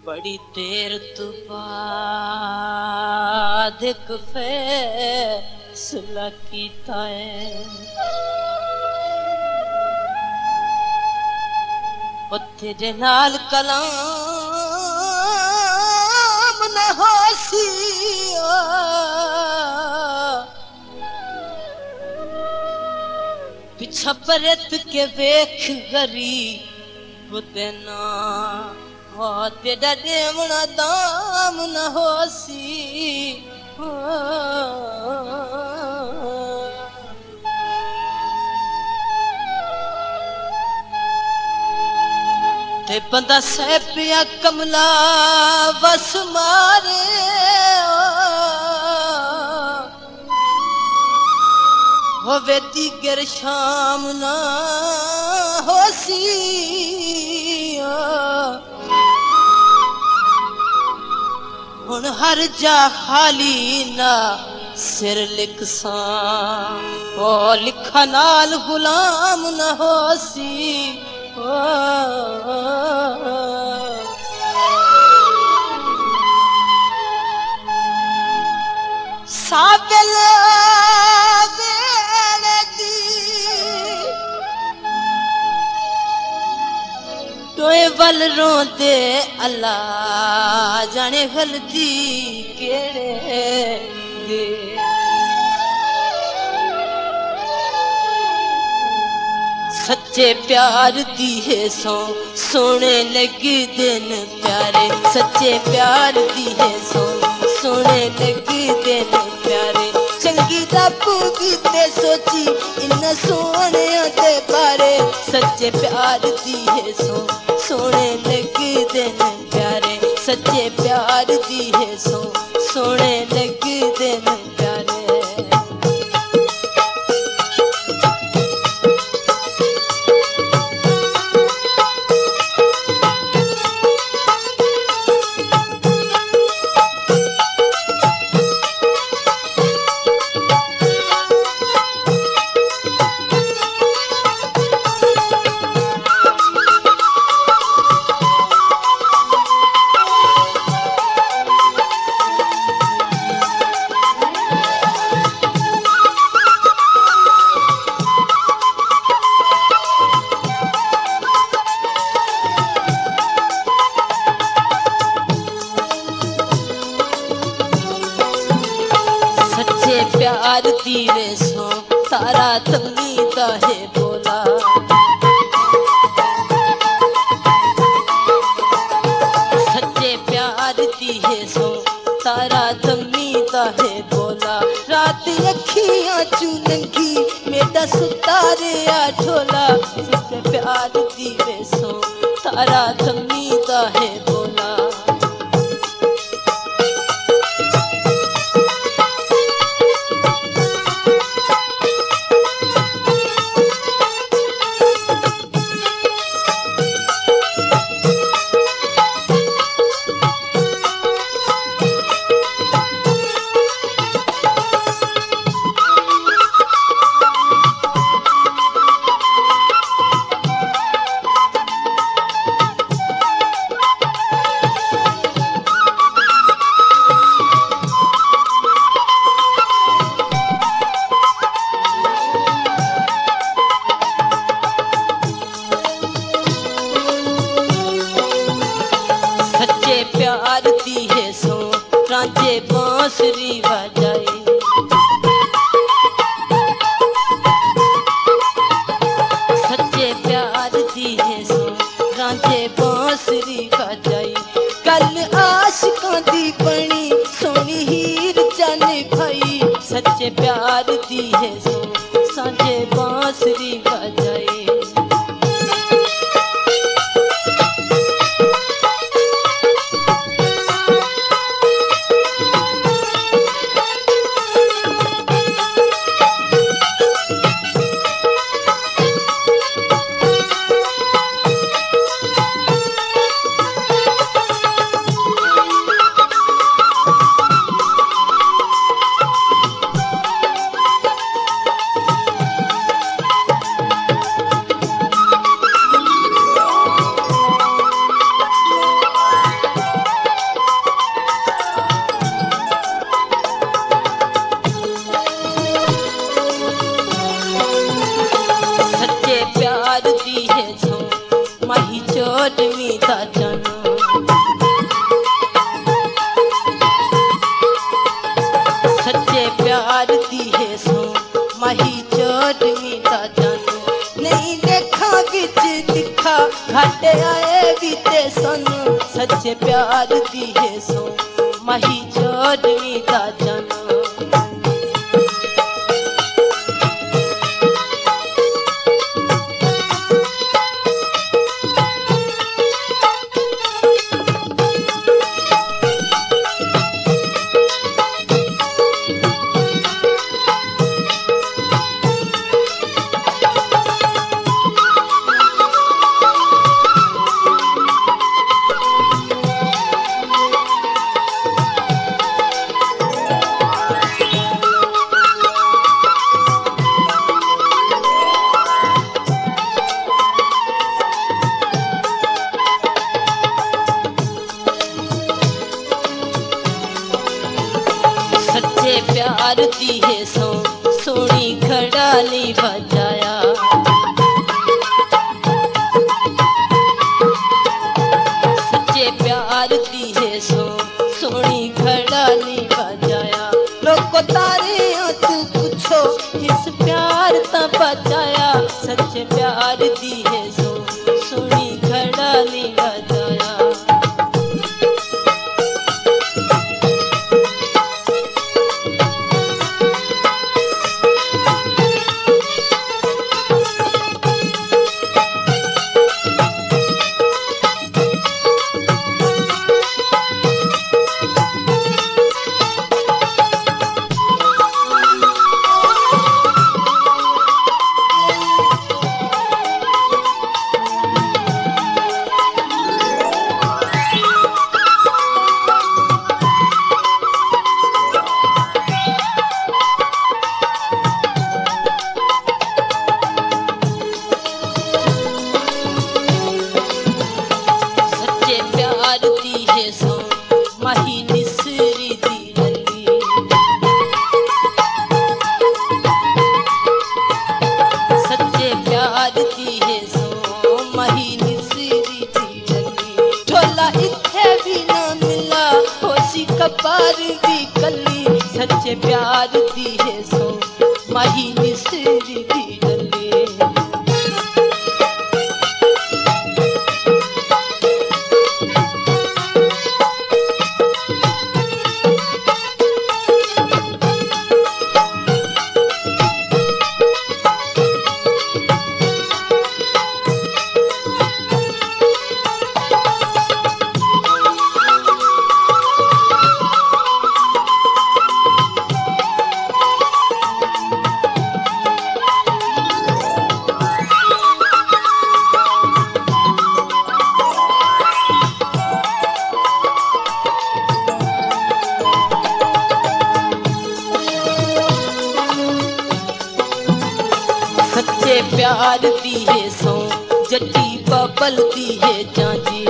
बड़ी देर तो बाद एक फैसला कीता है ओ तेरे नाल कलाम न होसी पिछा परत के वेख गरीब देना हो तेरा देवना दाम न होसी ते बंदा सैपिया कमला बस मारे हो वेती गिर शाम ना होसी हुन हर जा खाली ना सिर लिखसा ओ लिखा नाल गुलाम ना होसी साबिल टोए वल रोंदे अल्लाह जाने गलती केड़े दे सच्चे प्यार दी है सो सोने लगी दिन प्यारे सच्चे प्यार दी है सो सोने लगी दिन प्यारे चंगी दापू गीते सोची इन सोने दे बारे सच्चे प्यार दी है सो सोने लगी दिन प्यारे सच्चे प्यार दी है सो सोने लगी दिन प्यारे प्यार दीवे सो तारा तमी है बोला सच्चे प्यार दी है सो तारा तमी है बोला रात अखियां चू नंगी मेरा सुतारे ठोला सच्चे प्यार दीवे सो तारा तमी है बोला प्यार दी है सो रांझे बांसुरी बजाई सच्चे प्यार दी है सो रांझे बांसुरी बजाई कल आशिकां दी बनी सोनी हीर जाने भाई सच्चे प्यार दी है सो सांझे बांसुरी बजाई चौदवीं दा जन्म, सच्चे प्यार दी है सो माही चौदवीं दा जन्म। नहीं देखा बिच दिखा घट आए बीते सन, सच्चे प्यार दी है सो माही चौदवीं दा जन्म। सच्चे प्यार दी है सो सोनी खड़ाली बजाया, सच्चे प्यार दी है सो सोनी खड़ाली बजाया। लोग तारे तू पूछो इस प्यार ता बचाया, सच्चे प्यार दी है सो सोनी खड़ाली बजाया। माही निसरी दी डली, सच्चे प्यार दी है सो माही निसरी दी डली। ढोला इत्थे भी ना मिला होसी कपार भी कली, सच्चे प्यार दी है सो माही निसरी दी डली। सच्चे प्यार दी है सो जट्टी बबल दी है जांजी,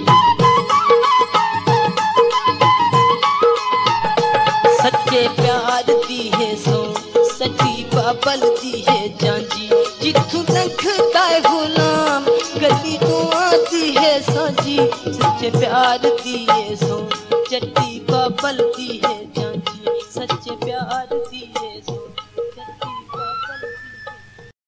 सच्चे प्यार दी है सो सच्ची बबल दी है जांजी। जिथू लंघदा है गुलाम गली दुआ दी है सांझी, सच्चे प्यार दी है सो जट्टी बबल दी है जांजी, सच्चे प्यार दी